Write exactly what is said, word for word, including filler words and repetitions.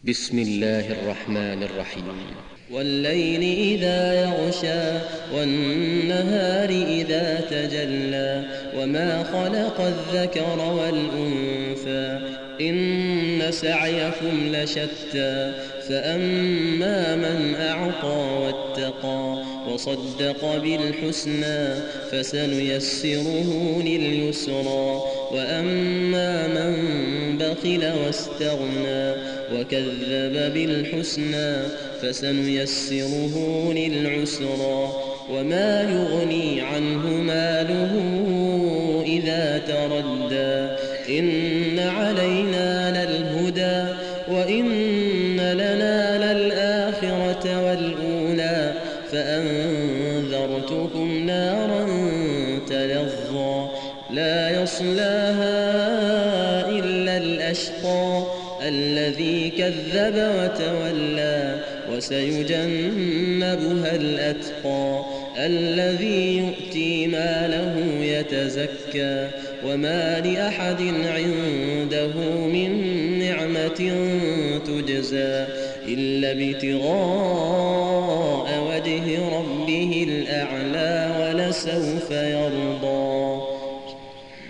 بسم الله الرحمن الرحيم. والليل إذا يغشى والنهار إذا تجلى وما خلق الذكر والأنثى إن سعيكم لشتى فأما من أعطى واتقى وصدق بالحسنى فسنيسره لليسرى وأما من بخل واستغنى وكذب بالحسنى فسنيسره للعسرى وما يغني عنه ماله إذا تردى إن علينا للهدى وإن لنا للآخرة والأولى فأنذرتكم نارا تلظى لا يصلاها إلا الأشقى الذي كذب وتولى وسيجنبها الأتقى الذي يؤتي ماله يتزكى وما لأحد عنده من نعمة تجزى إلا ابتغاء وجه ربه الأعلى ولسوف